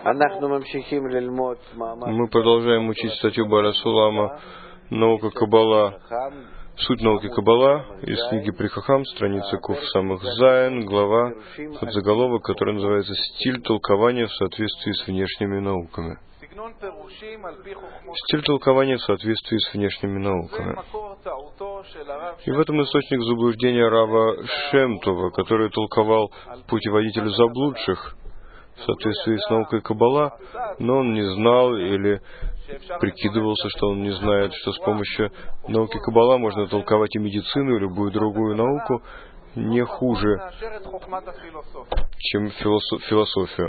Мы продолжаем учить статью Бааля Сулама «Наука Каббала». Суть науки Каббала из книги При Хахам, страница Куф Самых Зайн, глава, подзаголовок, который называется «Стиль толкования в соответствии с внешними науками». Стиль толкования в соответствии с внешними науками. И в этом источник заблуждения Рава Шем-Това, который толковал путеводитель заблудших в соответствии с наукой Каббала, но он не знал или прикидывался, что он не знает, что с помощью науки Каббала можно толковать и медицину, и любую другую науку не хуже, чем философию,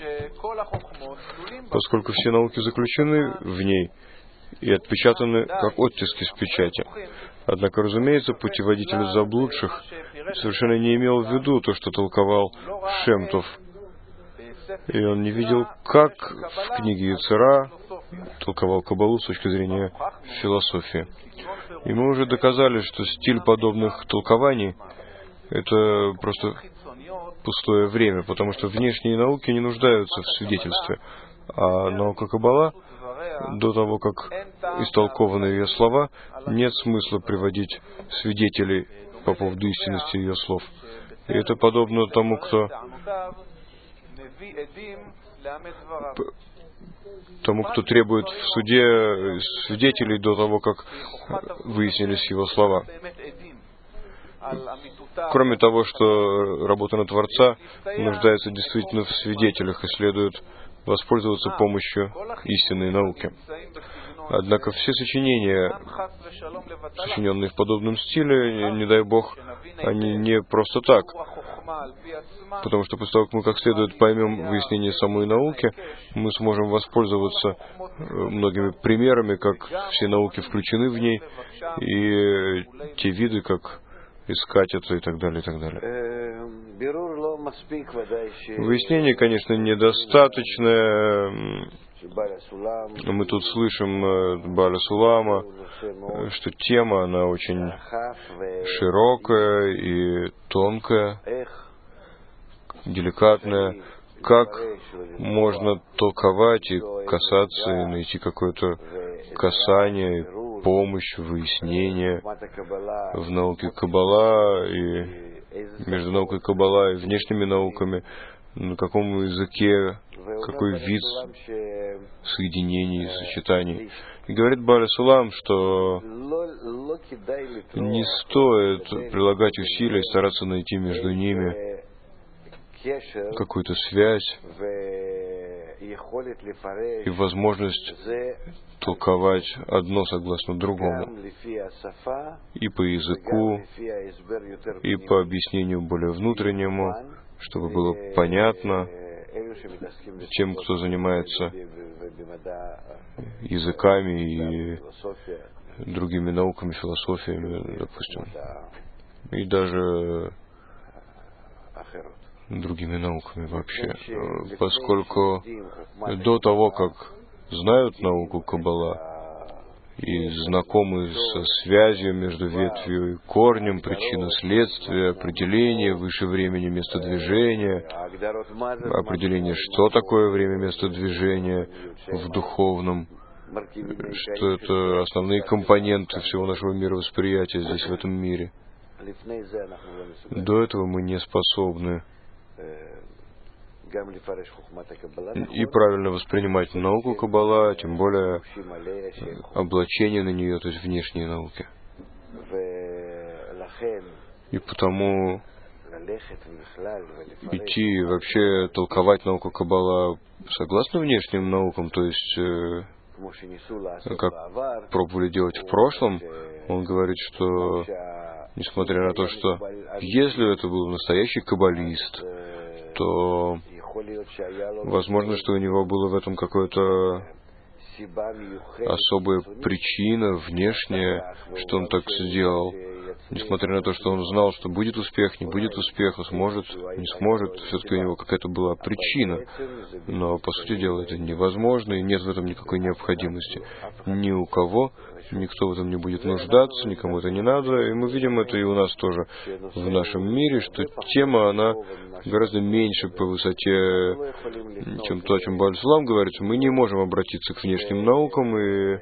поскольку все науки заключены в ней и отпечатаны как оттиски с печати. Однако, разумеется, путеводитель заблудших совершенно не имел в виду то, что толковал Шем-Тов. И он не видел, как в книге Йецер-Ара толковал Каббалу с точки зрения философии. И мы уже доказали, что стиль подобных толкований — это просто пустое время, потому что внешние науки не нуждаются в свидетельстве. А наука Каббала, до того, как истолкованы ее слова, нет смысла приводить свидетелей по поводу истинности ее слов. И это подобно тому, кто требует в суде свидетелей до того, как выяснились его слова. Кроме того, что работа на Творца нуждается действительно в свидетелях и следует воспользоваться помощью истинной науки. Однако все сочинения, сочиненные в подобном стиле, не дай Бог, они не просто так. Потому что после того, как мы как следует поймем выяснение самой науки, мы сможем воспользоваться многими примерами, как все науки включены в ней, и те виды, как искать это и так далее, и так далее. Выяснение, конечно, недостаточное. Мы тут слышим Бааля Сулама, что тема, она очень широкая и тонкая, деликатная. Как можно толковать и касаться, и найти какое-то касание, помощь, выяснение в науке Каббала и между наукой Каббала и внешними науками, на каком языке, какой вид соединений, сочетаний. И говорит Бааля Сулам, что не стоит прилагать усилия и стараться найти между ними какую-то связь и возможность толковать одно согласно другому, и по языку, и по объяснению более внутреннему, чтобы было понятно тем, кто занимается языками и другими науками, философиями, допустим, и даже другими науками вообще. Поскольку до того, как знают науку Каббала и знакомы со связью между ветвью и корнем, причинно-следствие, определение выше времени места движения, определение, что такое время места движения в духовном, что это основные компоненты всего нашего мировосприятия здесь, в этом мире. До этого мы не способны и правильно воспринимать науку Каббала, тем более облачение на нее, то есть внешние науки. И потому идти и вообще толковать науку Каббала согласно внешним наукам, то есть как пробовали делать в прошлом, он говорит, что несмотря на то, что если это был настоящий каббалист, то возможно, что у него было в этом какое-то особая причина внешняя, что он так сделал. несмотря на то, что он знал, что будет успех, не будет успеха, сможет, не сможет, все-таки у него какая-то была причина. Но, по сути дела, это невозможно, и нет в этом никакой необходимости. Ни у кого, никто в этом не будет нуждаться, никому это не надо. И мы видим это и у нас тоже в нашем мире, что тема, она гораздо меньше по высоте, чем то, о чем Бааль Сулам говорит. Мы не можем обратиться к внешним наукам и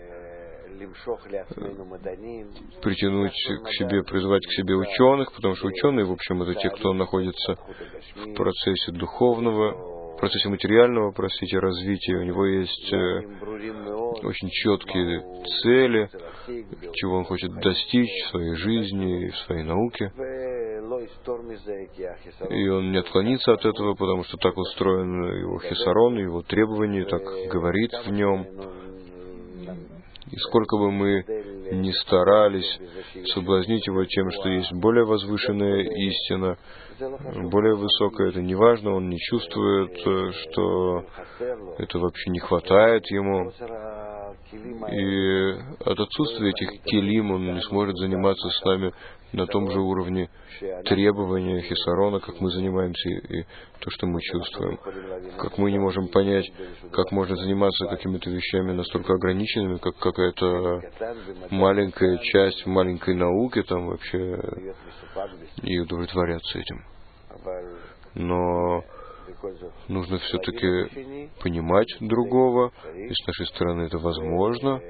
притянуть к себе, призвать к себе ученых, потому что ученые, в общем, это те, кто находится в процессе духовного, в процессе материального, простите, развития. У него есть очень четкие цели, чего он хочет достичь в своей жизни и в своей науке. И он не отклонится от этого, потому что так устроен его хисарон, его требования, так говорит в нем. И сколько бы мы ни старались соблазнить его тем, что есть более возвышенная истина, более высокая, это не важно, он не чувствует, что это вообще не хватает ему. И от отсутствия этих келим он не сможет заниматься с нами на том же уровне требования хисарона, как мы занимаемся, и то, что мы чувствуем. Как мы не можем понять, как можно заниматься какими-то вещами настолько ограниченными, как какая-то маленькая часть маленькой науки, там вообще, и удовлетворяться этим. Но нужно все-таки понимать другого, и с нашей стороны это возможно,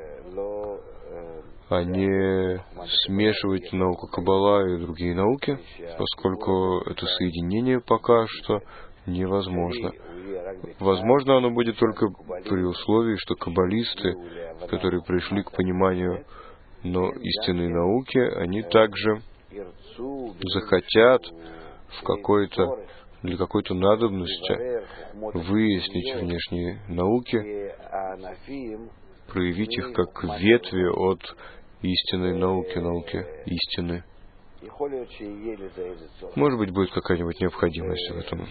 а не смешивать науку Каббала и другие науки, поскольку это соединение пока что невозможно. Возможно, оно будет только при условии, что каббалисты, которые пришли к пониманию истинной науки, они также захотят для какой-то надобности выяснить внешние науки, проявить их как ветви от истинной науки, науки истины. Может быть, будет какая-нибудь необходимость в этом.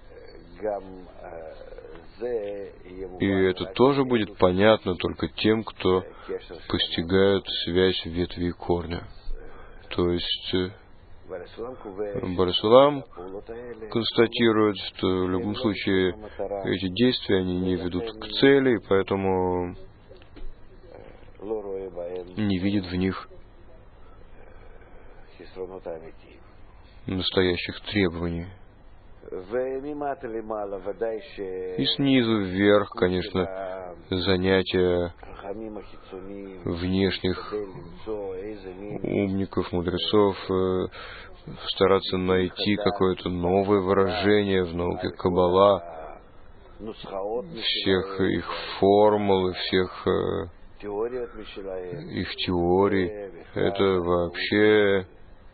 И это тоже будет понятно только тем, кто постигает связь ветви и корня. То есть Бааль Сулам констатирует, что в любом случае эти действия они не ведут к цели, и поэтому не видит в них настоящих требований. И снизу вверх, конечно, занятия внешних умников, мудрецов, стараться найти какое-то новое выражение в науке Каббала, всех их формул и всех их теорий. Это вообще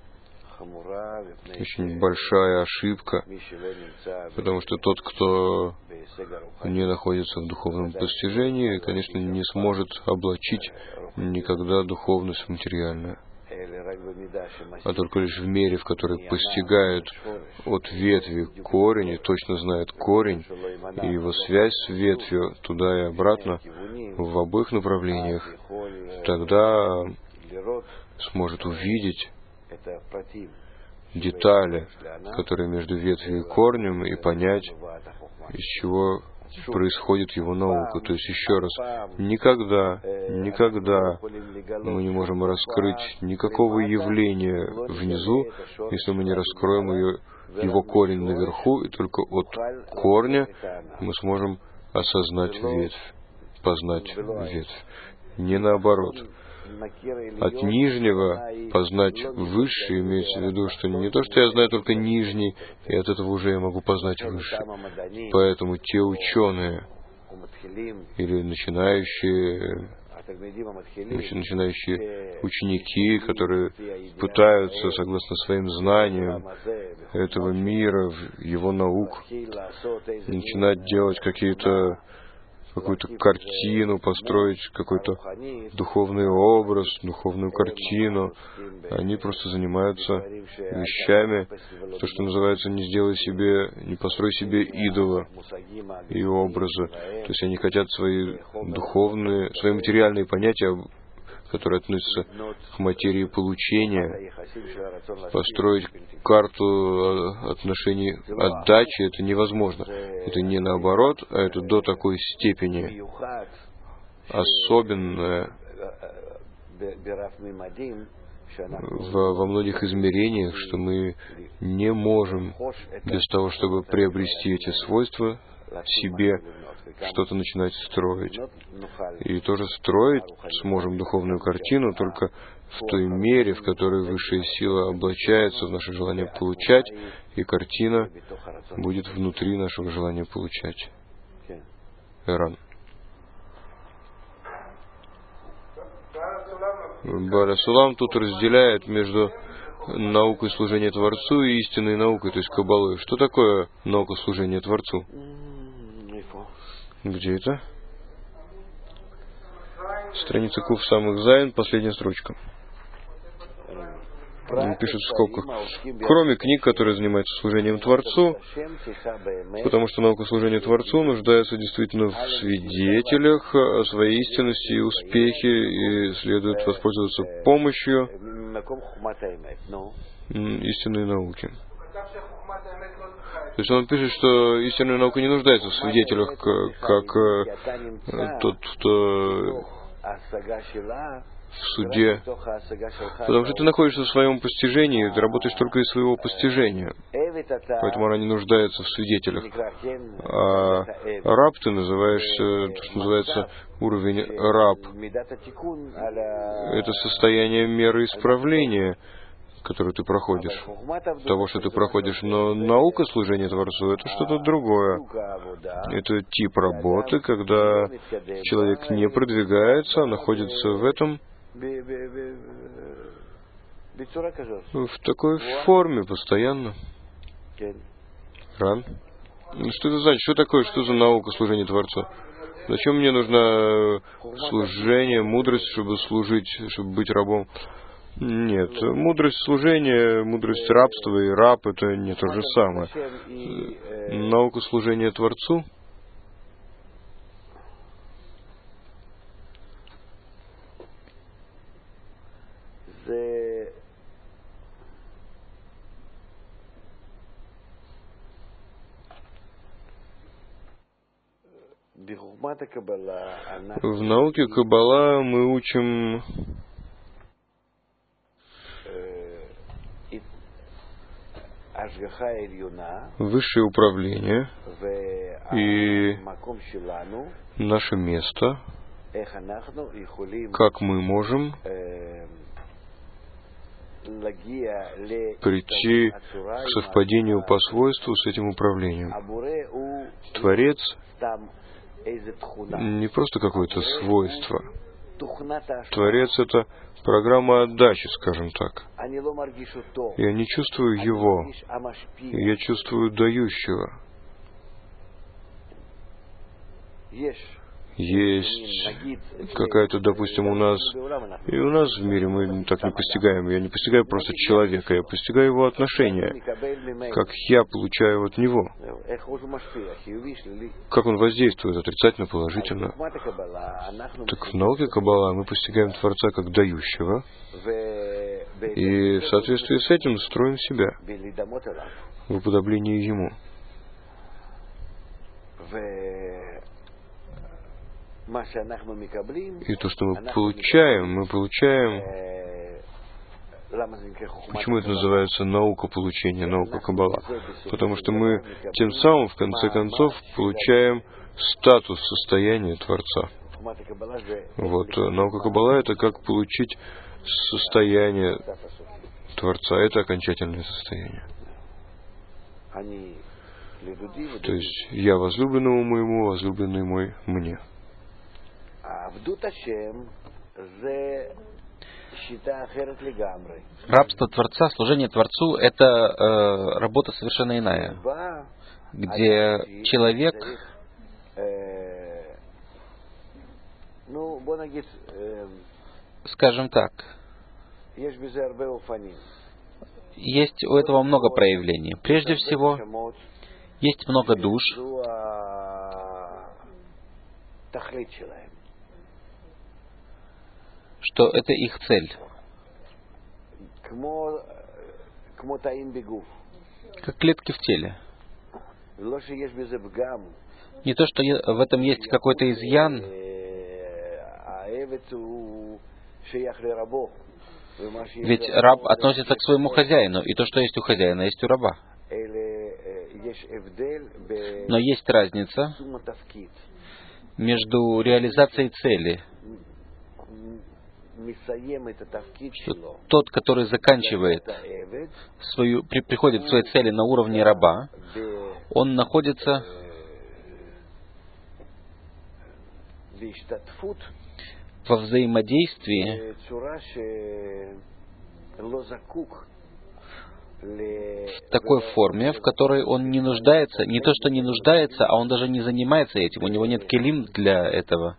очень большая ошибка, потому что тот, кто не находится в духовном постижении, конечно, не сможет облачить никогда духовность в материальное. А только лишь в мере, в которой постигает от ветви корень и точно знает корень и его связь с ветвью туда и обратно в обоих направлениях, тогда сможет увидеть детали, которые между ветвью и корнем, и понять, из чего происходит его наука. То есть, еще раз, никогда мы не можем раскрыть никакого явления внизу, если мы не раскроем его корень наверху, и только от корня мы сможем осознать ветвь, познать ветвь. Не наоборот. От нижнего познать высшее имеется в виду, что не то, что я знаю только нижний, и от этого уже я могу познать высшее. Поэтому те ученые или начинающие ученики, которые пытаются, согласно своим знаниям этого мира, его наук, начинать делать какую-то картину, построить какой-то духовный образ, духовную картину. Они просто занимаются вещами, то, что называется, не построй себе идола и образа. То есть они хотят свои материальные понятия которые относятся к материи получения, построить карту отношений отдачи, это невозможно. Это не наоборот, а это до такой степени особенное во многих измерениях, что мы не можем без того, чтобы приобрести эти свойства себе, что-то начинать строить. И тоже строить сможем духовную картину только в той мере, в которой высшая сила облачается в наше желание получать, и картина будет внутри нашего желания получать. Эран. Баля Сулам тут разделяет между наукой служения Творцу и истинной наукой, то есть Каббалой. Что такое наука служения Творцу? Где это? Страница Куф самых Зайн, последняя строчка. Он пишет в скобках: кроме книг, которые занимаются служением Творцу, потому что наука служения Творцу нуждается действительно в свидетелях о своей истинности и успехе, и следует воспользоваться помощью истинной науки. То есть он пишет, что истинная наука не нуждается в свидетелях, как тот, кто в суде, потому что ты находишься в своем постижении, ты работаешь только из своего постижения, поэтому она не нуждается в свидетелях. А раб ты называешься, то, что называется уровень раб. Это состояние меры исправления, которую ты проходишь, того, что ты проходишь. Но наука служения Творцу — это что-то другое. Это тип работы, когда человек не продвигается, а находится в этом, в такой форме постоянно. Ран. Что это значит? Что такое? Что за наука служения Творцу? Зачем мне нужно служение, мудрость, чтобы служить, чтобы быть рабом? Нет, мудрость служения, мудрость рабства и раб — это не то же самое. Наука служения Творцу — в науке Каббала мы учим высшее управление и наше место, как мы можем прийти к совпадению по свойству с этим управлением. Творец не просто какое-то свойство. Творец — это программа отдачи, скажем так. Я не чувствую его, я чувствую дающего. Есть какая-то, допустим, у нас в мире мы так не постигаем. Я не постигаю просто человека, я постигаю его отношения, как я получаю от него, как он воздействует, отрицательно, положительно. Так в науке Каббала мы постигаем Творца как дающего, и в соответствии с этим строим себя в уподоблении ему. И то, что мы получаем... Почему это называется наука получения, наука Каббала? Потому что мы тем самым, в конце концов, получаем статус состояния Творца. Вот, наука Каббала — это как получить состояние Творца. Это окончательное состояние. То есть я возлюбленному моему, возлюбленный мой мне. Рабство Творца, служение Творцу — это работа совершенно иная, где человек скажем так, есть у этого много проявлений. Прежде всего, есть много душ, что это их цель. Как клетки в теле. Не то, что в этом есть какой-то изъян, ведь раб относится к своему хозяину, и то, что есть у хозяина, есть у раба. Но есть разница между реализацией цели, что тот, который заканчивает приходит к своей цели на уровне раба, он находится во взаимодействии в такой форме, в которой он не нуждается, не то что не нуждается, а он даже не занимается этим, у него нет келим для этого,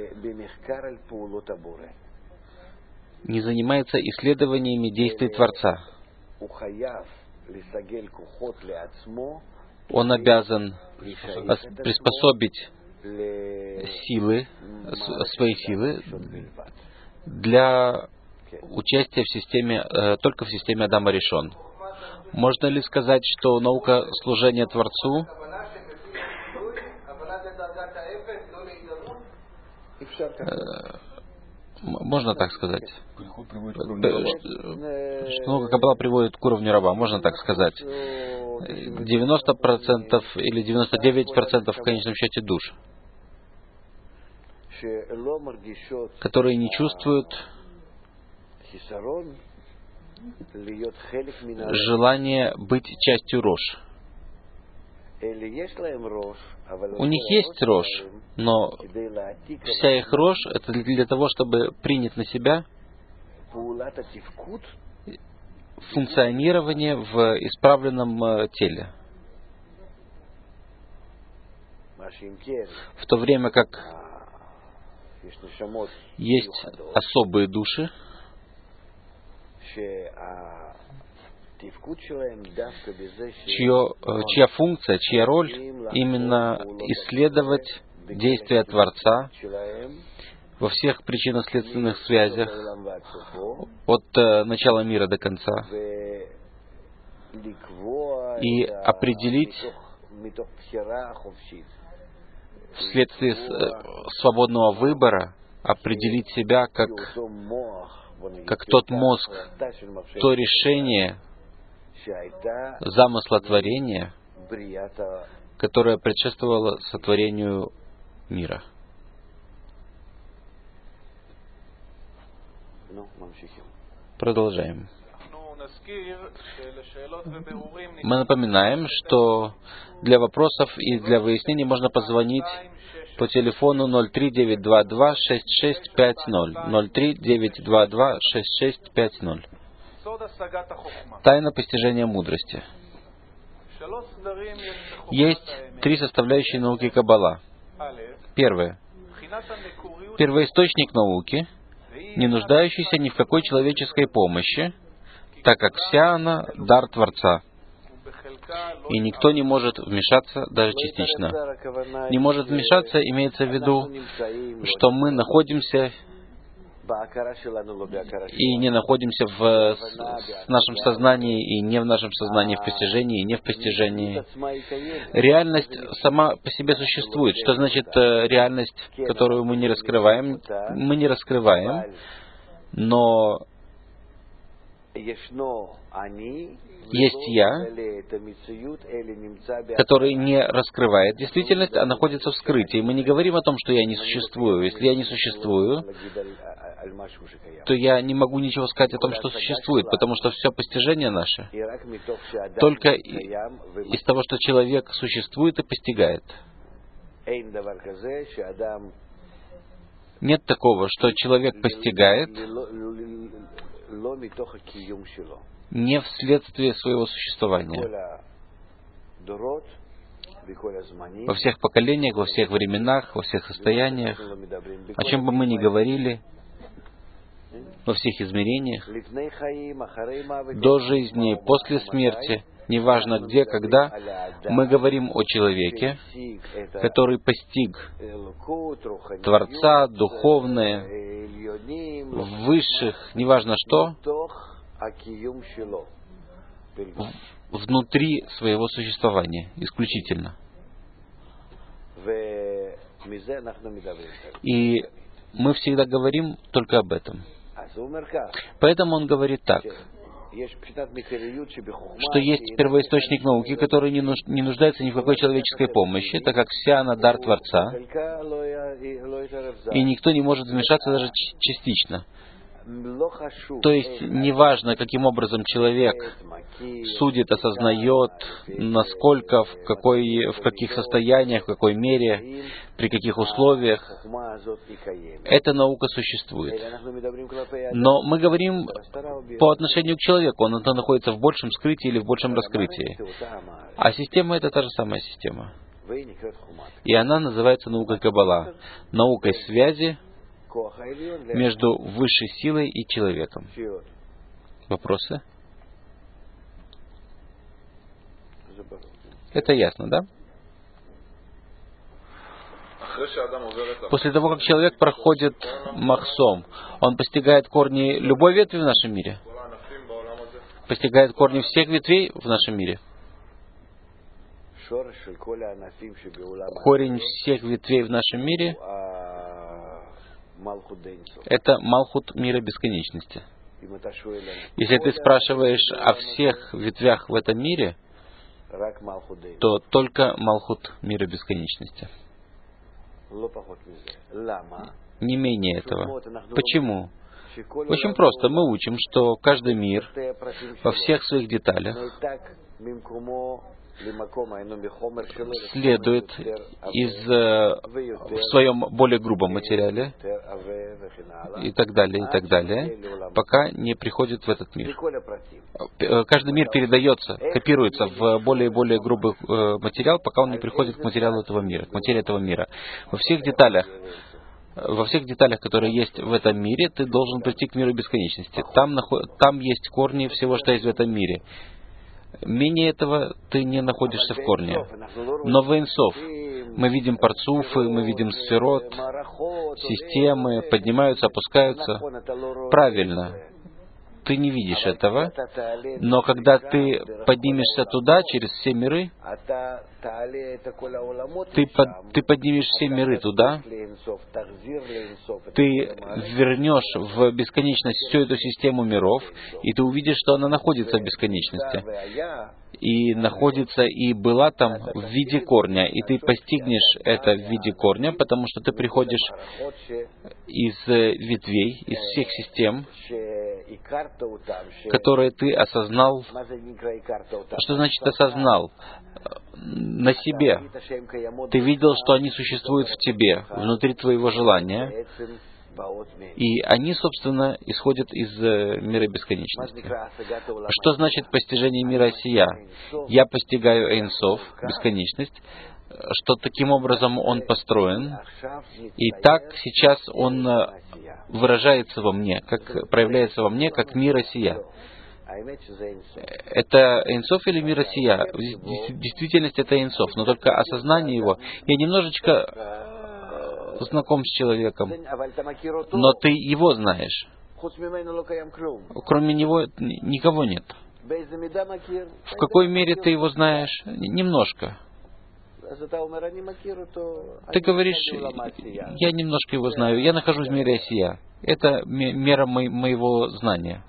не занимается исследованиями действий Творца. Он обязан приспособить свои силы для участия в системе, только в системе Адама Ришон. Можно ли сказать, что наука служения Творцу можно так сказать, что наука Каббала приводит к уровню раба, можно так сказать, 90% или 99% в конечном счете душ, которые не чувствуют желание быть частью Рош. У них есть Рош, но вся их Рош — это для того, чтобы принять на себя функционирование в исправленном теле. В то время как есть особые души, чья функция, чья роль именно исследовать действия Творца во всех причинно-следственных связях от начала мира до конца и определить вследствие свободного выбора, определить себя как тот мозг, то решение замысла творения, которое предшествовало сотворению мира. Продолжаем. Мы напоминаем, что для вопросов и для выяснений можно позвонить по телефону 03-922-6650. 03-922-6650. Тайна постижения мудрости. Есть 3 составляющие науки Каббала. Первое. Первоисточник науки, не нуждающийся ни в какой человеческой помощи, так как вся она — дар Творца. И никто не может вмешаться, даже частично. Не может вмешаться, имеется в виду, что мы находимся и не находимся в нашем сознании, и не в нашем сознании, в постижении, и не в постижении. Реальность сама по себе существует. Что значит реальность, которую мы не раскрываем? Мы не раскрываем, но есть «я», который не раскрывает действительность, а находится в скрытии. Мы не говорим о том, что я не существую. Если я не существую, то я не могу ничего сказать о том, что существует, потому что все постижение наше только из того, что человек существует и постигает. Нет такого, что человек постигает не вследствие своего существования. Во всех поколениях, во всех временах, во всех состояниях, о чем бы мы ни говорили, во всех измерениях, до жизни, после смерти, неважно где, когда, мы говорим о человеке, который постиг Творца, духовное, высших, неважно что, внутри своего существования, исключительно. И мы всегда говорим только об этом. Поэтому он говорит так, что есть первоисточник науки, который не нуждается ни в какой человеческой помощи, так как вся она дар Творца, и никто не может вмешаться даже частично. То есть, неважно, каким образом человек судит, осознает, насколько, в каких состояниях, в какой мере, при каких условиях, эта наука существует. Но мы говорим по отношению к человеку, он находится в большем скрытии или в большем раскрытии. А система — это та же самая система. И она называется наукой Каббала, наукой связи между высшей силой и человеком. Вопросы? Это ясно, да? После того, как человек проходит махсом, он постигает корни любой ветви в нашем мире? Постигает корни всех ветвей в нашем мире? Корень всех ветвей в нашем мире — это Малхут мира бесконечности. Если ты спрашиваешь о всех ветвях в этом мире, то только Малхут мира бесконечности. Не менее этого. Почему? Очень просто. Мы учим, что каждый мир во всех своих деталях следует в своем более грубом материале и так далее, пока не приходит в этот мир. Каждый мир передается, копируется в более и более грубый материал, пока он не приходит к материалу этого мира, к материи этого мира. Во всех деталях, которые есть в этом мире, ты должен прийти к миру бесконечности. Там есть корни всего, что есть в этом мире. Менее этого ты не находишься в корне. Но в Эйн Соф мы видим парцуфы, мы видим сферот, системы поднимаются, опускаются. Правильно. Ты не видишь этого, но когда ты поднимешься туда, через все миры, ты поднимешь все миры туда, ты вернешь в бесконечность всю эту систему миров, и ты увидишь, что она находится в бесконечности. И находится, и была там в виде корня. И ты постигнешь это в виде корня, потому что ты приходишь из ветвей, из всех систем, которые ты осознал. Что значит осознал? На себе. Ты видел, что они существуют в тебе, внутри твоего желания. И они, собственно, исходят из мира бесконечности. Что значит постижение мира сия? Я постигаю Эйн Соф, бесконечность, что таким образом он построен, и так сейчас он выражается во мне, как проявляется во мне, как мир сия. Это Эйн Соф или мир сия? В действительности это Эйн Соф, но только осознание его. Я немножечко знаком с человеком, но ты его знаешь. Кроме него никого нет. В какой мере ты его знаешь? Немножко. Ты говоришь, я немножко его знаю, я нахожусь в мире сия. Это мера моего знания.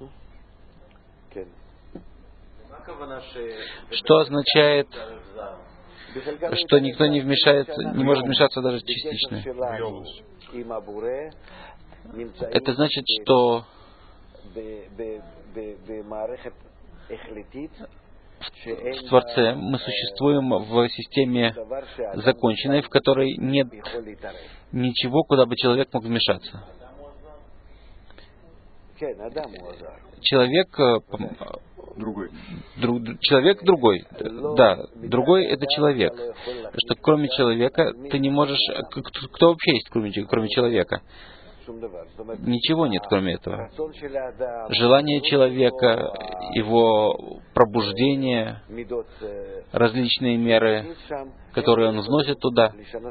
Что означает, что никто не может вмешаться даже частично? Это значит, что в Творце мы существуем в системе законченной, в которой нет ничего, куда бы человек мог вмешаться. Человек другой. Да, другой — это человек. Что кроме человека ты не можешь... Кто вообще есть кроме человека? Ничего нет, кроме этого. Желание человека, его пробуждение, различные меры, которые он вносит туда,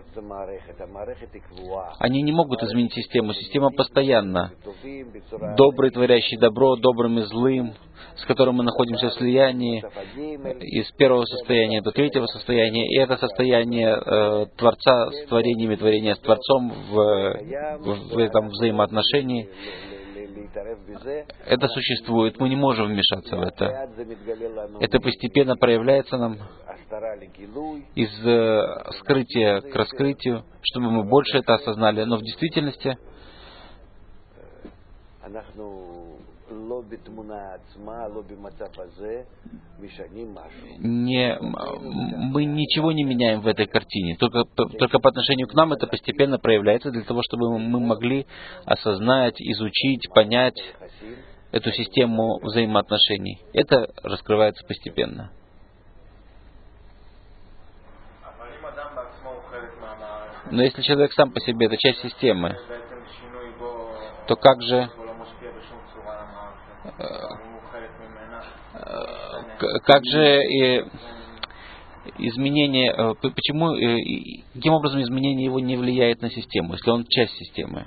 они не могут изменить систему. Система постоянна. Добрый, творящий добро, добрым и злым, с которым мы находимся в слиянии, из первого состояния до третьего состояния, и это состояние Творца с творениями, творения с Творцом в этом взаимоотношении, это существует, мы не можем вмешаться в это. Это постепенно проявляется нам из скрытия к раскрытию, чтобы мы больше это осознали. Но в действительности мы ничего не меняем в этой картине. Только по отношению к нам это постепенно проявляется для того, чтобы мы могли осознать, изучить, понять эту систему взаимоотношений. Это раскрывается постепенно. Но если человек сам по себе это часть системы, то как же изменение, каким образом изменение его не влияет на систему, если он часть системы?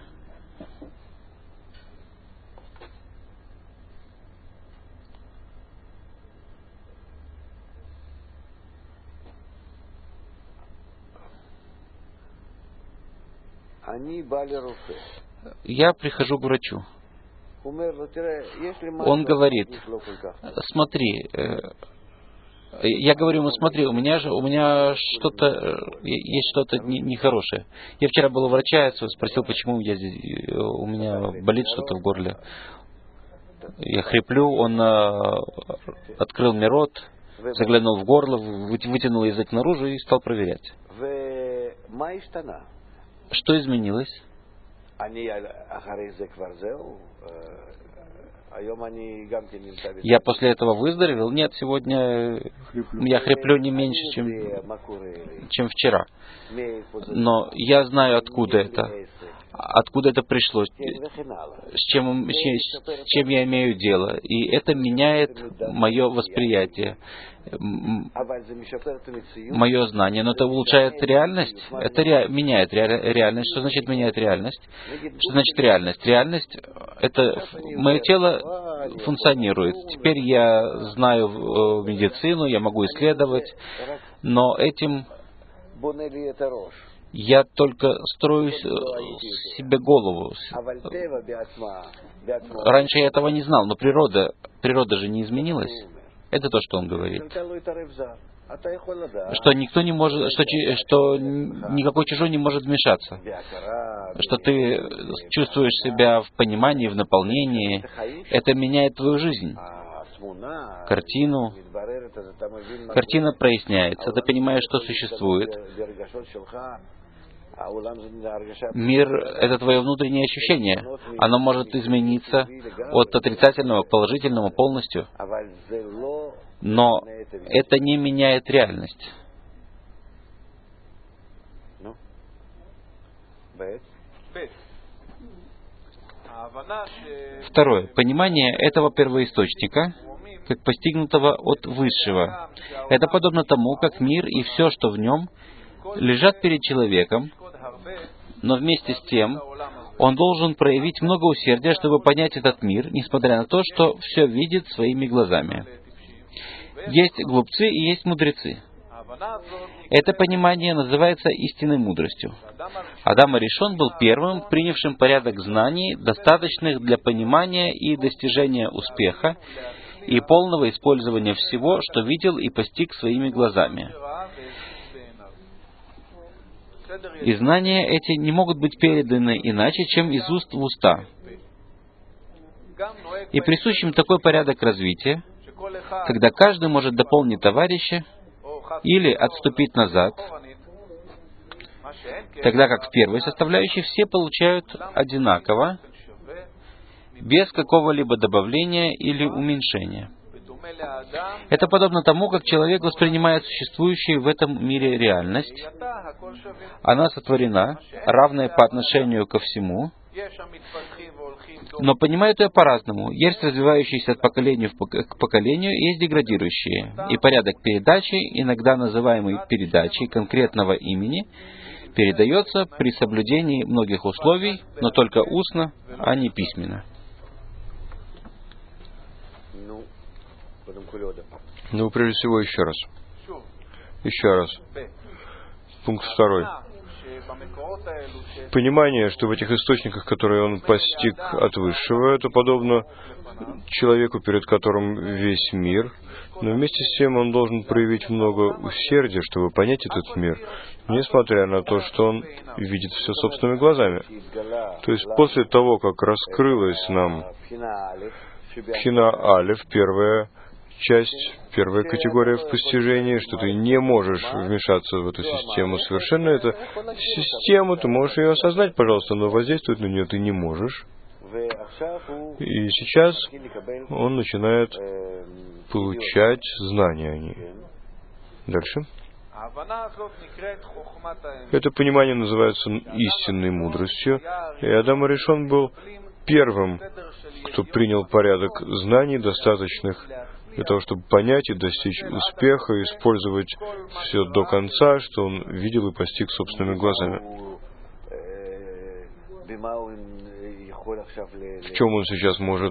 Я прихожу к врачу. Он говорит: смотри, я говорю ему: смотри, у меня что-то, есть что-то нехорошее. Я вчера был у врача, спросил, почему у меня болит что-то в горле. Я хриплю, он открыл мне рот, заглянул в горло, вытянул язык наружу и стал проверять. Что изменилось? Я после этого выздоровел? Нет, сегодня я хриплю не меньше, чем вчера. Но я знаю, откуда это пришло, с чем я имею дело. И это меняет мое восприятие, мое знание. Но это улучшает реальность, это меняет реальность. Что значит меняет реальность? Что значит реальность? Реальность — это мое тело функционирует. Теперь я знаю медицину, я могу исследовать, но этим я только строю себе голову. Раньше я этого не знал, но природа же не изменилась. Это то, что он говорит. Что никто не может, что никакой чужой не может вмешаться. Что ты чувствуешь себя в понимании, в наполнении. Это меняет твою жизнь. Картина проясняется. Ты понимаешь, что существует. Мир — это твое внутреннее ощущение. Оно может измениться от отрицательного к положительному полностью. Но это не меняет реальность. Второе. Понимание этого первоисточника, как постигнутого от Высшего. Это подобно тому, как мир и все, что в нем, лежат перед человеком, но вместе с тем он должен проявить много усердия, чтобы понять этот мир, несмотря на то, что все видит своими глазами. Есть глупцы и есть мудрецы. Это понимание называется истинной мудростью. Адам Аришон был первым, принявшим порядок знаний, достаточных для понимания и достижения успеха и полного использования всего, что видел и постиг своими глазами. И знания эти не могут быть переданы иначе, чем из уст в уста. И присущ им такой порядок развития, когда каждый может дополнить товарища или отступить назад, тогда как в первой составляющей все получают одинаково, без какого-либо добавления или уменьшения. Это подобно тому, как человек воспринимает существующую в этом мире реальность. Она сотворена, равная по отношению ко всему. Но понимают ее по-разному. Есть развивающиеся от поколения к поколению, и есть деградирующие. И порядок передачи, иногда называемый передачей конкретного имени, передается при соблюдении многих условий, но только устно, а не письменно. Ну, прежде всего, еще раз. Еще раз. Пункт 2. Понимание, что в этих источниках, которые он постиг от Высшего, это подобно человеку, перед которым весь мир, но вместе с тем он должен проявить много усердия, чтобы понять этот мир, несмотря на то, что он видит все собственными глазами. То есть после того, как раскрылась нам Пхина Алеф, первая часть, первая категория в постижении, что ты не можешь вмешаться в эту систему совершенно. Это система, ты можешь ее осознать, пожалуйста, но воздействовать на нее ты не можешь. И сейчас он начинает получать знания о ней. Дальше. Это понимание называется истинной мудростью. И Адам Аришон был первым, кто принял порядок знаний, достаточных для того, чтобы понять и достичь успеха, использовать все до конца, что он видел и постиг собственными глазами. В чем он сейчас может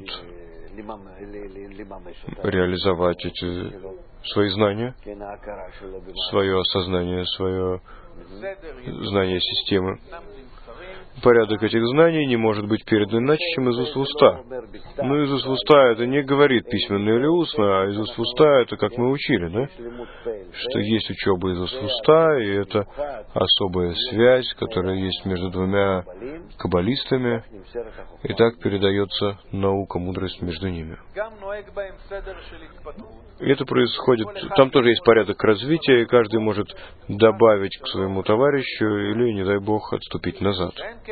реализовать эти свои знания, свое осознание, свое знание системы? Порядок этих знаний не может быть передан иначе, чем из уст в уста. Но из уст в уста это не говорит письменно или устно, а из уст в уста это как мы учили, да? Что есть учеба из уст в уста, и это особая связь, которая есть между двумя каббалистами, и так передается наука, мудрость между ними. И это происходит, там тоже есть порядок развития, и каждый может добавить к своему товарищу или, не дай Бог, отступить назад.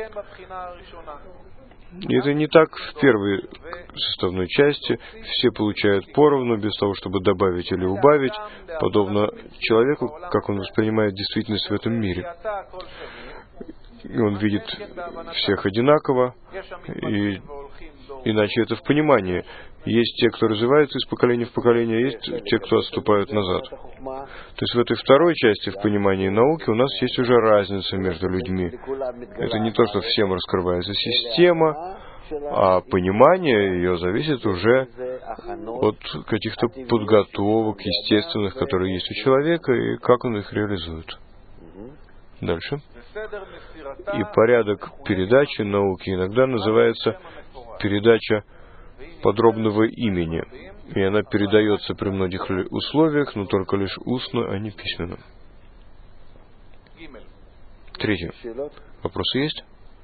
И это не так в первой составной части. Все получают поровну, без того, чтобы добавить или убавить, подобно человеку, как он воспринимает действительность в этом мире. И он видит всех одинаково, и иначе это в понимании. Есть те, кто развивается из поколения в поколение, есть те, кто отступают назад. То есть в этой второй части, в понимании науки, у нас есть уже разница между людьми. Это не то, что всем раскрывается система, а понимание ее зависит уже от каких-то подготовок естественных, которые есть у человека, и как он их реализует. Дальше. И порядок передачи науки иногда называется передача подробного имени. И она передается при многих условиях, но только лишь устно, а не письменно. 3. Вопросы есть?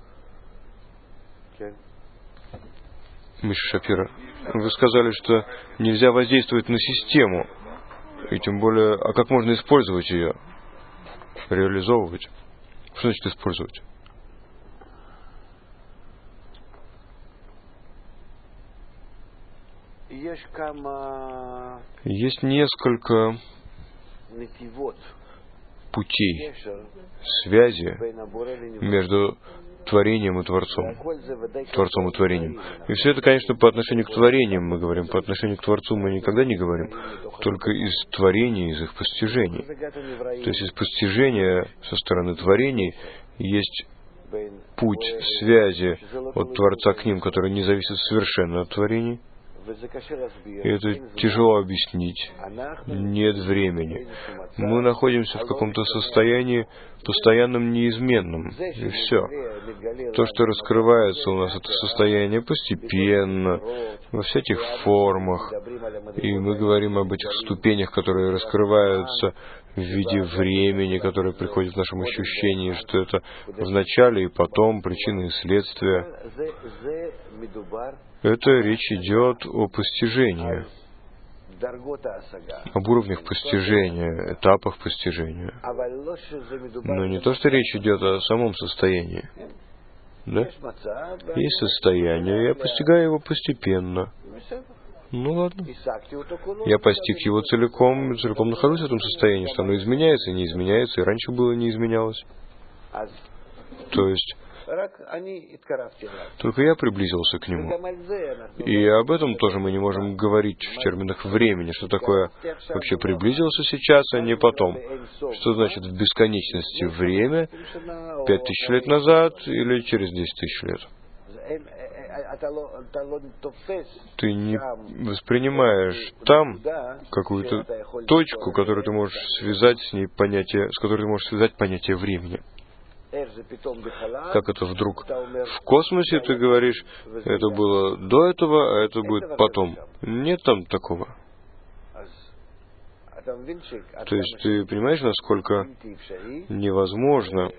Миша Шапира, вы сказали, что нельзя воздействовать на систему, и тем более, а как можно использовать ее, реализовывать? Что значит использовать? Есть несколько путей связи между творением и Творцом. Творцом и творением. И все это, конечно, по отношению к творениям мы говорим. По отношению к Творцу мы никогда не говорим. Только из творений, из их постижений. То есть из постижения со стороны творений есть путь связи от Творца к ним, который не зависит совершенно от творений. И это тяжело объяснить. Нет времени. Мы находимся в каком-то состоянии постоянном, неизменном. И все. То, что раскрывается у нас, это состояние постепенно, во всяких формах. И мы говорим об этих ступенях, которые раскрываются в виде времени, которое приходит в нашем ощущении, что это в начале и потом, причины и следствия. Это речь идет о постижении, об уровнях постижения, этапах постижения. Но не то, что речь идет о самом состоянии. Да? Есть состояние, я постигаю его постепенно. Ну ладно. Я постиг его целиком нахожусь в этом состоянии, что оно изменяется и не изменяется, и раньше было не изменялось. То есть Только я приблизился к нему. И об этом тоже мы не можем говорить в терминах времени. Что такое вообще приблизился сейчас, а не потом? Что значит в бесконечности время? 5000 лет назад или через 10 тысяч лет? Ты не воспринимаешь там какую-то точку, которую ты можешь связать с ней понятие, с которой ты можешь связать понятие времени. Как это вдруг в космосе ты говоришь, это было до этого, а это будет потом. Нет там такого. То есть ты понимаешь, насколько невозможно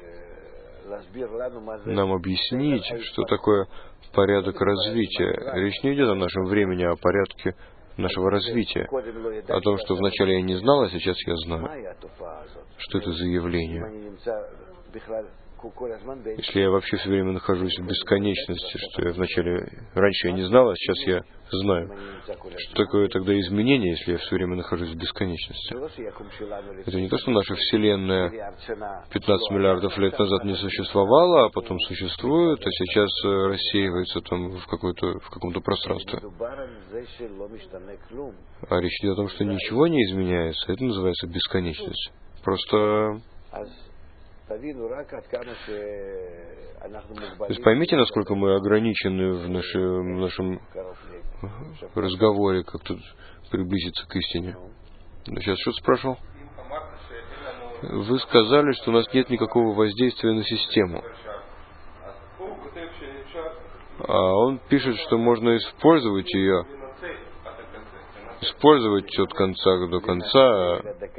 нам объяснить, что такое порядок развития. Речь не идет о нашем времени, а о порядке нашего развития. О том, что вначале я не знал, а сейчас я знаю. Что это за явление? Если я вообще все время нахожусь в бесконечности, что я вначале, раньше я не знал, а сейчас я знаю. Что такое тогда изменение, если я все время нахожусь в бесконечности? Это не то, что наша Вселенная 15 миллиардов лет назад не существовала, а потом существует, а сейчас рассеивается там в каком-то пространстве. А речь идет о том, что ничего не изменяется. Это называется бесконечность. Просто... То есть поймите, насколько мы ограничены в нашем разговоре, как тут приблизиться к истине. Сейчас что-то спрашивал? Вы сказали, что у нас нет никакого воздействия на систему. А он пишет, что можно использовать ее. Использовать от конца до конца.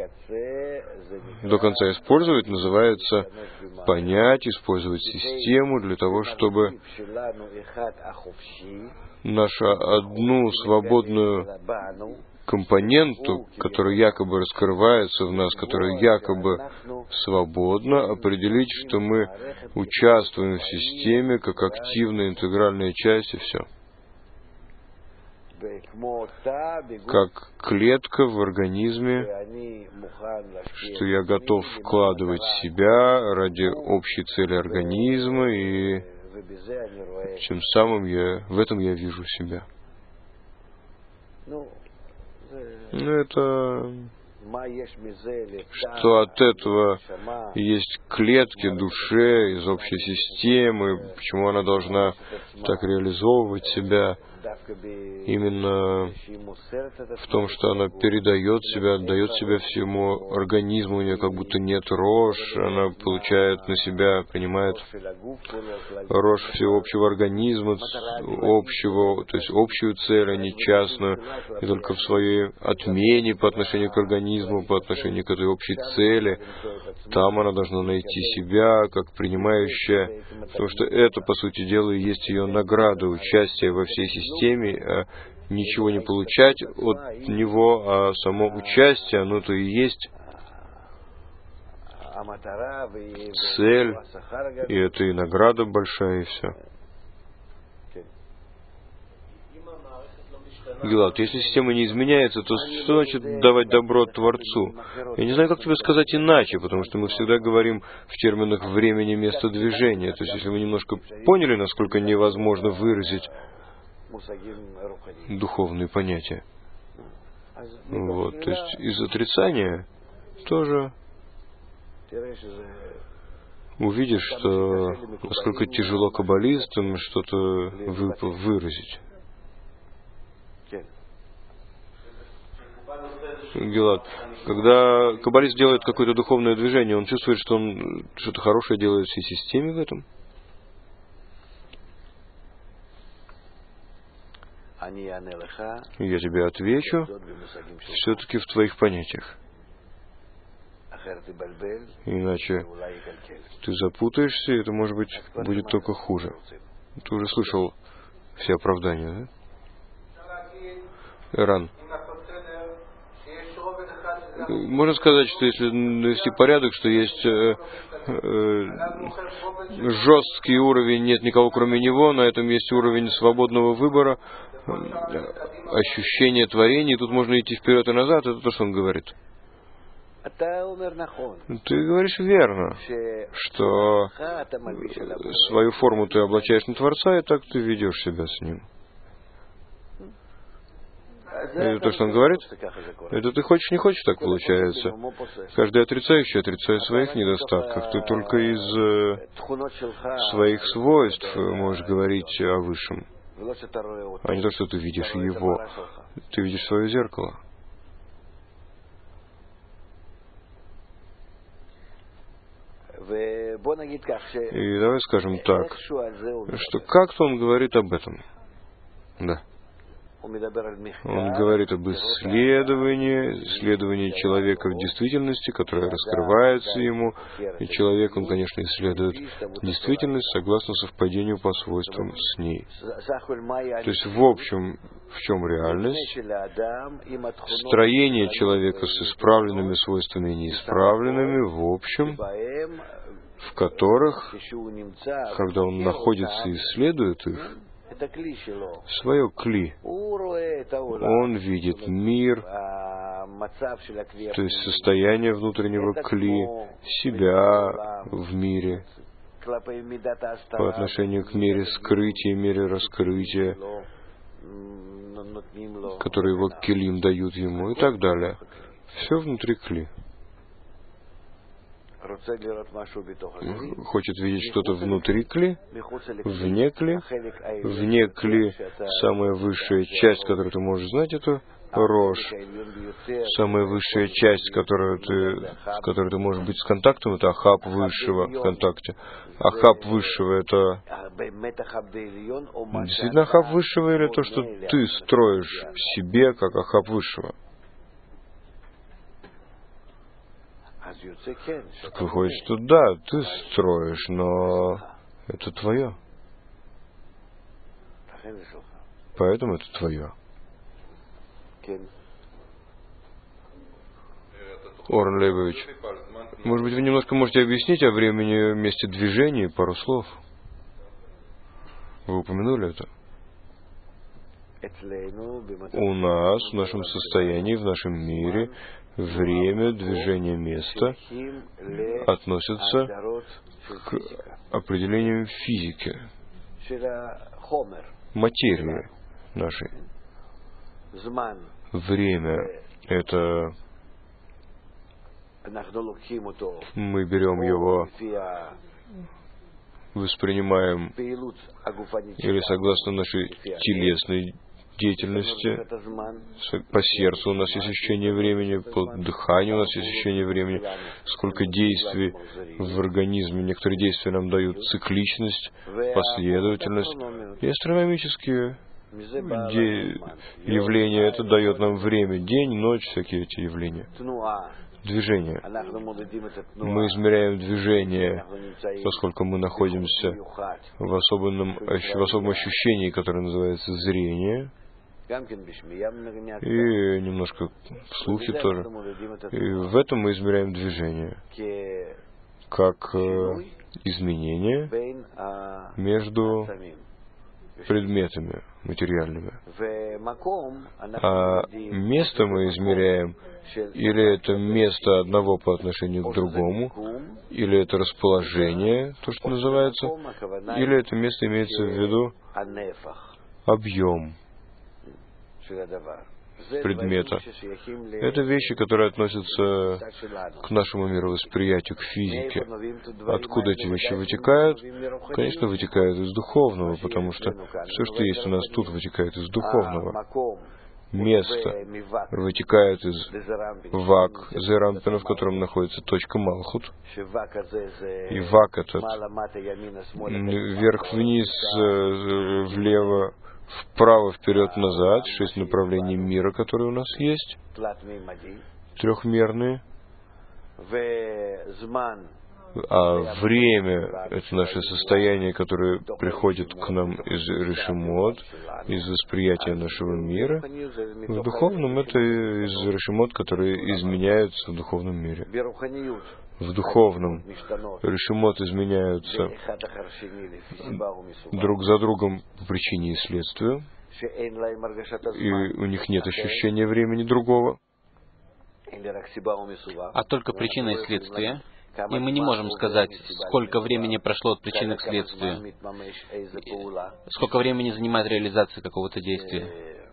До конца использовать называется понять, использовать систему для того, чтобы нашу одну свободную компоненту, которая якобы раскрывается в нас, которая якобы свободна, определить, что мы участвуем в системе как активная интегральная часть и все. Как клетка в организме, что я готов вкладывать себя ради общей цели организма, и тем самым в этом я вижу себя. Это... Что от этого есть клетки душе из общей системы, почему она должна так реализовывать себя, именно в том, что она передает себя, отдает себя всему организму, у нее как будто нет рож, она получает на себя, принимает рож всеобщего организма, общего, то есть общую цель, а не частную, и только в своей отмене по отношению к организму, по отношению к этой общей цели, там она должна найти себя как принимающая, потому что это, по сути дела, и есть ее награда, участие во всей системе, а ничего не получать от него, а само участие, оно-то и есть цель, и это и награда большая, и все. Гилад, если система не изменяется, то что значит давать добро Творцу? Я не знаю, как тебе сказать иначе, потому что мы всегда говорим в терминах времени, места, движения. То есть, если вы немножко поняли, насколько невозможно выразить духовные понятия. Вот. То есть, из отрицания тоже увидишь, что насколько тяжело каббалистам что-то выразить. Гилад, когда каббалист делает какое-то духовное движение, он чувствует, что он что-то хорошее делает всей системе в этом? Я тебе отвечу, все-таки в твоих понятиях. Иначе ты запутаешься, и это, может быть, будет только хуже. Ты уже слышал все оправдания, да? Иран. Можно сказать, что если навести порядок, что есть жесткий уровень, нет никого кроме него, на этом есть уровень свободного выбора, ощущение творения, и тут можно идти вперед и назад, это то, что он говорит. Ты говоришь верно, что свою форму ты облачаешь на Творца, и так ты ведешь себя с Ним. Это то, что он говорит? Это ты хочешь, не хочешь, так получается. Каждый отрицающий отрицает своих недостатков. Ты только из своих свойств можешь говорить о Высшем, а не то, что ты видишь Его. Ты видишь свое зеркало. И давай скажем так, что как-то он говорит об этом. Да. Он говорит об исследовании человека в действительности, которая раскрывается ему, и человек, он, конечно, исследует действительность согласно совпадению по свойствам с ней. То есть, в общем, в чем реальность? Строение человека с исправленными свойствами и неисправленными, в общем, в которых, когда он находится и исследует их, свое кли. Он видит мир, то есть состояние внутреннего кли, себя в мире, по отношению к мере скрытия, мере раскрытия, которые его келим дают ему, и так далее. Все внутри кли. Хочет видеть что-то внутри кли, вне кли. Вне кли самая высшая часть, которую ты можешь знать, это рожь. Самая высшая часть, с которой ты можешь быть с контактом, это ахаб высшего в контакте. Ахаб высшего — это действительно ахаб высшего, или то, что ты строишь в себе, как ахаб высшего? Так выходит, что да, ты строишь, но это твое. Поэтому это твое. Орен Лейбович, может быть, вы немножко можете объяснить о времени, месте движения, пару слов? Вы упомянули это? У нас, в нашем состоянии, в нашем мире, время, движение, место относятся к определениям физики, материи нашей. Время — это мы берем его, воспринимаем или согласно нашей телесной деятельности, по сердцу у нас есть ощущение времени, по дыханию у нас есть ощущение времени, сколько действий в организме, некоторые действия нам дают цикличность, последовательность, и астрономические явления, это дает нам время, день, ночь, всякие эти явления. Движение. Мы измеряем движение, поскольку мы находимся в особом ощущении, которое называется зрение, и немножко в слухе тоже. И в этом мы измеряем движение, как изменение между предметами материальными. А место мы измеряем, или это место одного по отношению к другому, или это расположение, то, что называется, или это место имеется в виду объем предмета. Это вещи, которые относятся к нашему мировосприятию, к физике. Откуда эти вещи вытекают? Конечно, вытекают из духовного, потому что все, что есть у нас тут, вытекает из духовного. Место вытекает из вак, зерампина, в котором находится точка Малхут. И вак этот вверх-вниз, влево, вправо, вперед, назад, 6 направлений мира, которые у нас есть, трехмерные. А время — это наше состояние, которое приходит к нам из решимот, из восприятия нашего мира. В духовном это из решимот, которые изменяются в духовном мире. В духовном решимот изменяются друг за другом по причине и следствию, и у них нет ощущения времени другого. а только причина и следствие. И мы не можем сказать, сколько времени прошло от причины к следствию, сколько времени занимает реализация какого-то действия.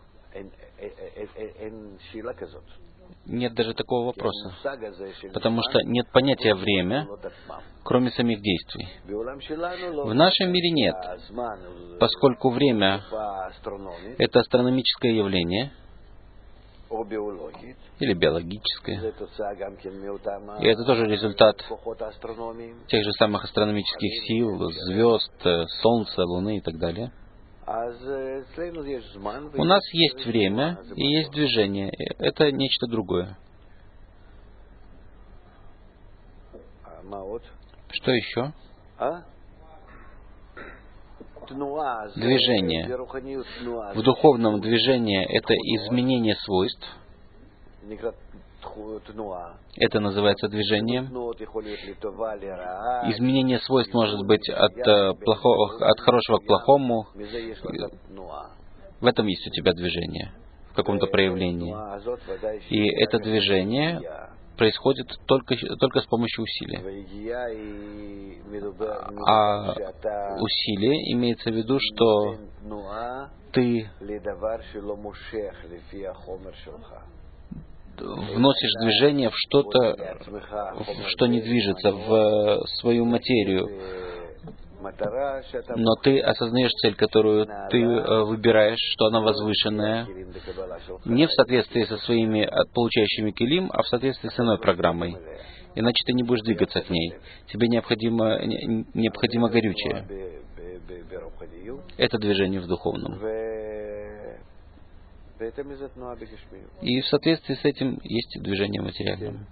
Нет даже такого вопроса, потому что нет понятия «время», кроме самих действий. В нашем мире нет, поскольку время — это астрономическое явление, или биологическое. И это тоже результат тех же самых астрономических сил, звезд, Солнца, Луны и так далее. У нас есть время и есть движение. Это нечто другое. Что еще? Движение. В духовном движении это изменение свойств. Это называется движением. Изменение свойств может быть от хорошего к плохому. В этом есть у тебя движение, в каком-то проявлении. И это движение происходит только с помощью усилия. А усилие имеется в виду, что ты вносишь движение в что-то, что не движется, в свою материю. Но ты осознаешь цель, которую ты выбираешь, что она возвышенная, не в соответствии со своими получающими килим, а в соответствии с иной программой. Иначе ты не будешь двигаться к ней. Тебе необходимо горючее. Это движение в духовном. И в соответствии с этим есть движение в материальном.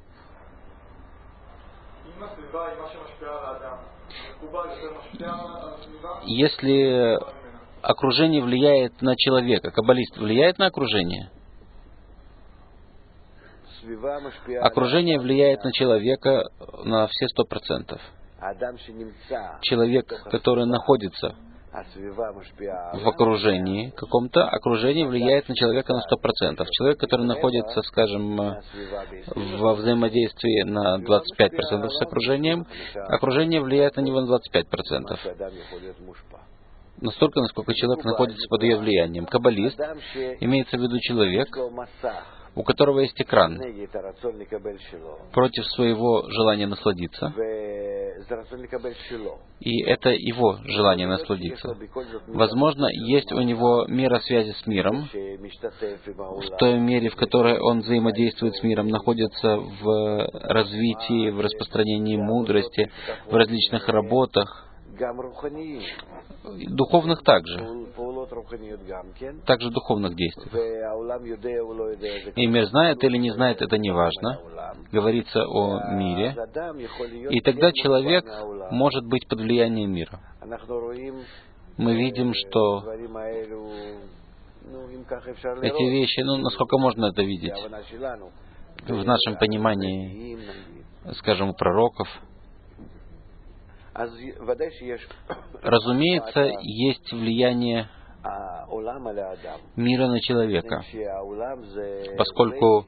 Если окружение влияет на человека, каббалист влияет на окружение? Окружение влияет на человека на все 100%. Человек, который находится в окружении каком-то, окружение влияет на человека на 100%. Человек, который находится, скажем, во взаимодействии на 25% с окружением, окружение влияет на него на 25%. Настолько, насколько человек находится под ее влиянием. Каббалист имеется в виду человек, у которого есть экран против своего желания насладиться, и это его желание насладиться. Возможно, есть у него мера связи с миром, в той мере, в которой он взаимодействует с миром, находится в развитии, в распространении мудрости, в различных работах, духовных также духовных действиях. И мир знает или не знает, это не важно. Говорится о мире. И тогда человек может быть под влиянием мира. Мы видим, что эти вещи, насколько можно это видеть, в нашем понимании, скажем, у пророков, разумеется, есть влияние мира на человека, поскольку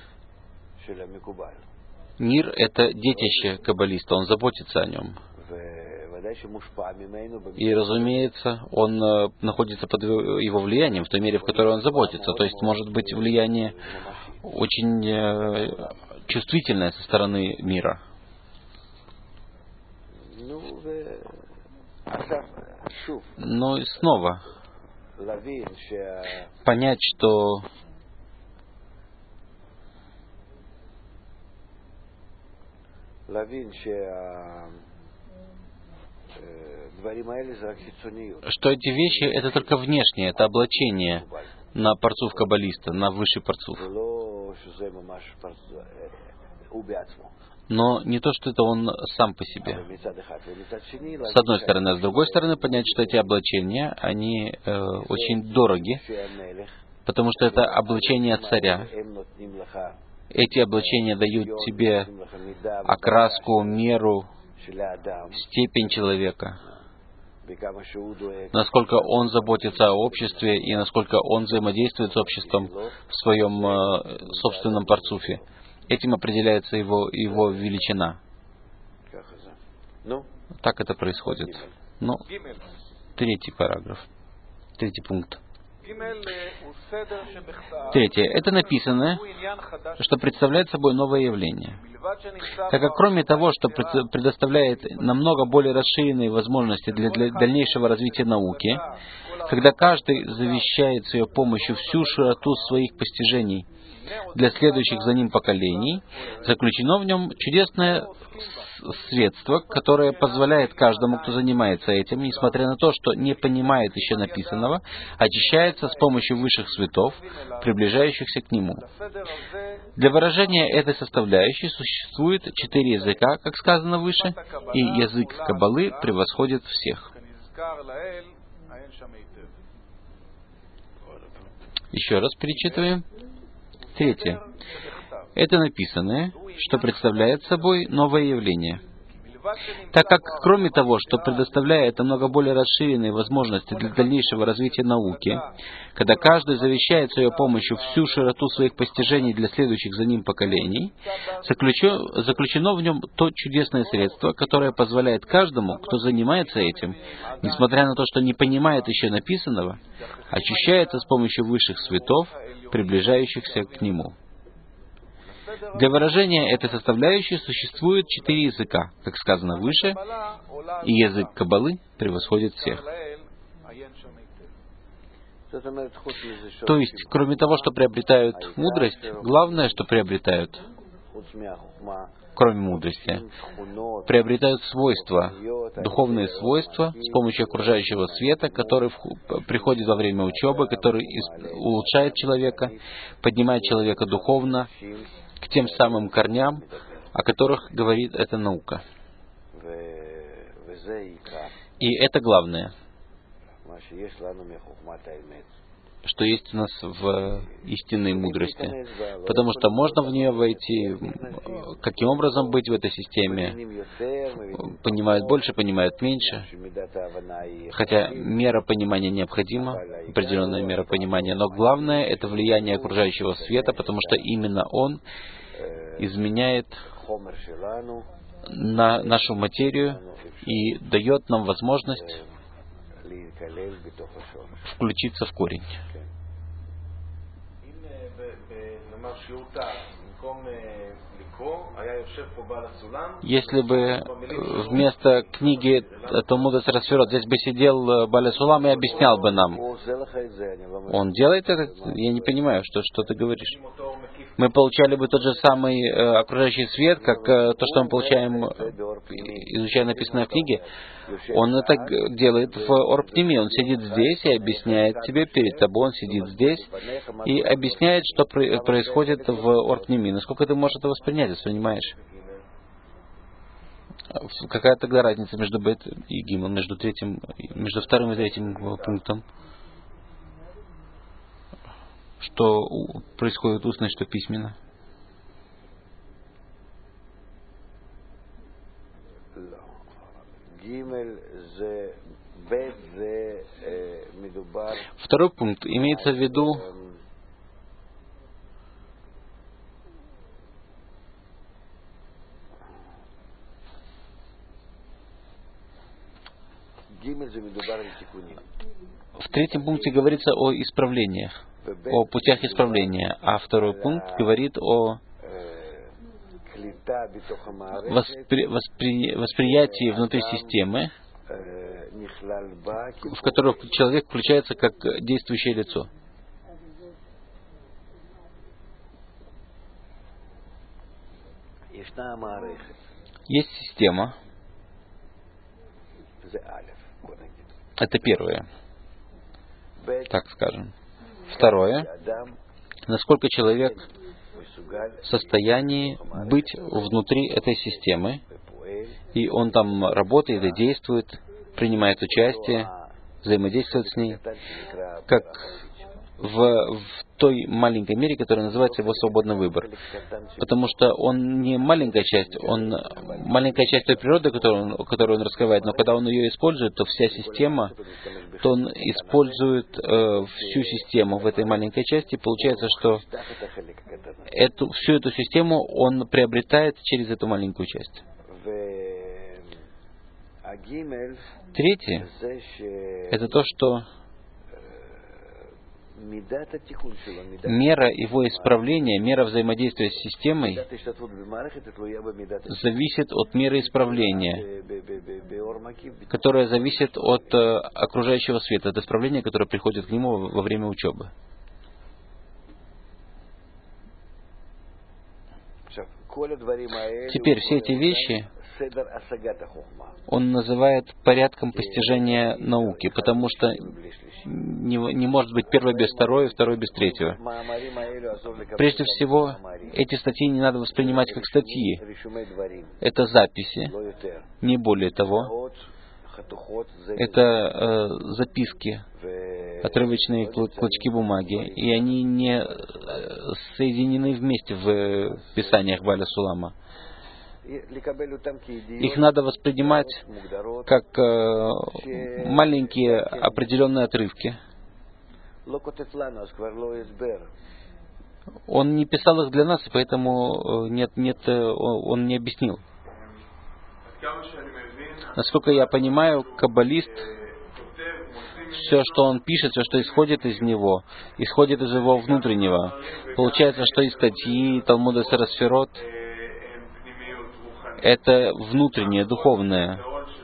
мир — это детище каббалиста, он заботится о нем. И, разумеется, он находится под его влиянием в той мере, в которой он заботится. То есть, может быть, влияние очень чувствительное со стороны мира. Но и снова понять, что эти вещи — это только внешнее, это облачение на парцуф каббалиста, на высший парцуф. Но не то, что это он сам по себе. С одной стороны. А с другой стороны, понять, что эти облачения, они очень дороги, потому что это облачение царя. Эти облачения дают тебе окраску, меру, степень человека. Насколько он заботится о обществе и насколько он взаимодействует с обществом в своем собственном парцуфе. Этим определяется его величина. Так это происходит. Ну, третий параграф. Третий пункт. Третье. Это написано, что представляет собой новое явление. Так как кроме того, что предоставляет намного более расширенные возможности для дальнейшего развития науки, когда каждый завещает с ее помощью всю широту своих постижений для следующих за ним поколений, заключено в нем чудесное средство, которое позволяет каждому, кто занимается этим, несмотря на то, что не понимает еще написанного, очищается с помощью высших светов, приближающихся к нему. Для выражения этой составляющей существует 4 языка, как сказано выше, и язык Каббалы превосходит всех. Еще раз перечитываем. Третье. Это написанное, что представляет собой новое явление. Так как, кроме того, что предоставляет намного более расширенные возможности для дальнейшего развития науки, когда каждый завещает с ее помощью всю широту своих постижений для следующих за ним поколений, заключено в нем то чудесное средство, которое позволяет каждому, кто занимается этим, несмотря на то, что не понимает еще написанного, очищается с помощью высших светов, приближающихся к нему. Для выражения этой составляющей существует 4 языка, как сказано выше, и язык Каббалы превосходит всех. То есть, кроме того, что приобретают мудрость, главное, что приобретают, кроме мудрости, приобретают свойства, духовные свойства с помощью окружающего света, который приходит во время учебы, который улучшает человека, поднимает человека духовно, к тем самым корням, о которых говорит эта наука. И это главное, что есть у нас в истинной мудрости. Потому что можно в нее войти, каким образом быть в этой системе. Понимают больше, понимают меньше. Хотя мера понимания необходима, определенная мера понимания. Но главное — это влияние окружающего света, потому что именно он изменяет нашу материю и дает нам возможность включиться в корень. Если бы вместо книги Талмуда Сарасфирот здесь бы сидел Бааль ха-Сулам и объяснял бы нам, он делает это? Я не понимаю, что ты говоришь. Мы получали бы тот же самый окружающий свет, как то, что мы получаем, изучая написанное в книге. Он это делает в Ор-Пними. Он сидит здесь и объясняет тебе, перед тобой он сидит здесь и объясняет, что происходит в Ор-Пними. Насколько ты можешь это воспринимаешь? Какая тогда разница между Бет и Гимл, между вторым и третьим пунктом? Что происходит устно, что письменно? Второй пункт имеется в виду в третьем пункте говорится о исправлениях, о путях исправления, а второй пункт говорит о восприятии внутри системы, в которую человек включается как действующее лицо. Есть система. Это первое, так скажем. Второе, насколько человек в состоянии быть внутри этой системы, и он там работает и действует, принимает участие, взаимодействует с ней, как в той маленькой мере, которая называется его свободный выбор. Потому что он не маленькая часть, он маленькая часть той природы, которую он раскрывает, но когда он ее использует, то вся система, то он использует всю систему в этой маленькой части. Получается, что всю эту систему он приобретает через эту маленькую часть. Третье — это то, что мера его исправления, мера взаимодействия с системой зависит от меры исправления, которая зависит от окружающего света, от исправления, которое приходит к нему во время учебы. Теперь все эти вещи он называет порядком постижения науки, потому что не может быть первое без второй, второй без третьего. Прежде всего, эти статьи не надо воспринимать как статьи. Это записи, не более того. Это записки, отрывочные клочки бумаги, и они не соединены вместе в писаниях Баля Сулама. Их надо воспринимать как маленькие определенные отрывки. Он не писал их для нас, и поэтому он не объяснил. Насколько я понимаю, каббалист, все, что он пишет, все, что исходит из него, исходит из его внутреннего. Получается, что и статьи, и Талмуд Эсер Сферот — это внутреннее, духовное.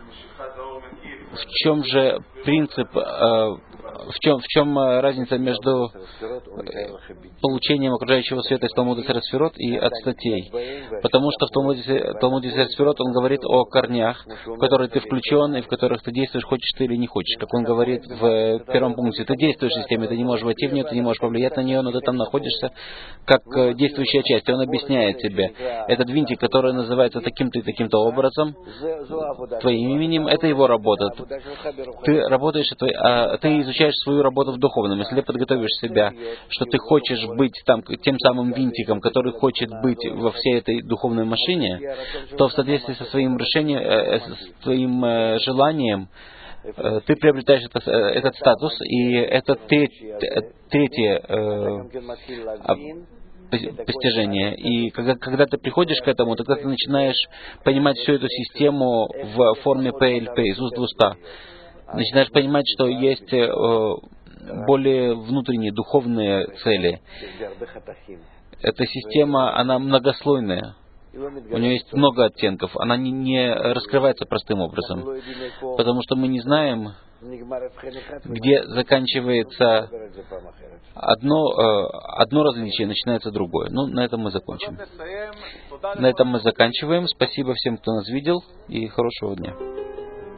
В чем же принцип, в чем разница между получением окружающего света из Талмуда Эсер Сферот и от статей? Потому что в Талмуде Эсер Сферот он говорит о корнях, в которые ты включен и в которых ты действуешь, хочешь ты или не хочешь. Как он говорит в первом пункте, ты действуешь в системе, ты не можешь войти в нее, ты не можешь повлиять на нее, но ты там находишься как действующая часть. И он объясняет тебе, этот винтик, который называется таким-то и таким-то образом, твоим именем, это его работа. Ты работаешь, ты изучаешь свою работу в духовном. Если ты подготовишь себя, что ты хочешь быть там тем самым винтиком, который хочет быть во всей этой духовной машине, то в соответствии со своим решением, с твоим желанием, ты приобретаешь этот статус, и это третье постижение. И когда ты приходишь к этому, тогда ты начинаешь понимать всю эту систему в форме ПЛП, из уст в уста. Начинаешь понимать, что есть более внутренние, духовные цели. Эта система, она многослойная. У нее есть много оттенков. Она не раскрывается простым образом. Потому что мы не знаем, где заканчивается одно различие, начинается другое. Ну, на этом мы закончим. На этом мы заканчиваем. Спасибо всем, кто нас видел, и хорошего дня.